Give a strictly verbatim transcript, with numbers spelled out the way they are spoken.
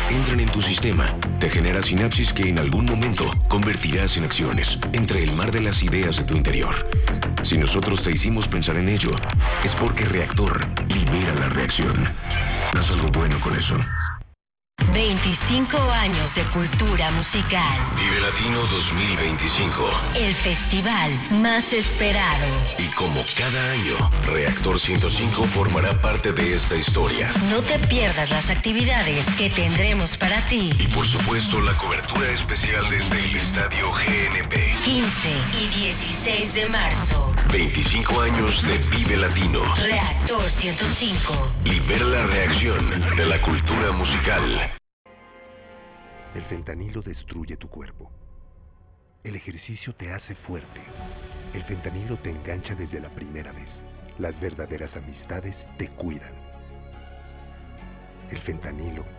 entran en tu sistema, te genera sinapsis que en algún momento convertirás en acciones, entre el mar de las ideas de tu interior. Si nosotros te hicimos pensar en ello, es porque Reactor libera la reacción. Haz algo bueno con eso. veinticinco años de cultura musical. Vive Latino dos mil veinticinco. El festival más esperado. Y como cada año, Reactor ciento cinco formará parte de esta historia. No te pierdas las actividades que tendremos para ti. Y por supuesto, la cobertura especial desde el Estadio G N P. quince y dieciséis de marzo. veinticinco años de Vive Latino. Reactor ciento cinco. Libera la reacción de la cultura musical. El fentanilo destruye tu cuerpo. El ejercicio te hace fuerte. El fentanilo te engancha desde la primera vez. Las verdaderas amistades te cuidan. El fentanilo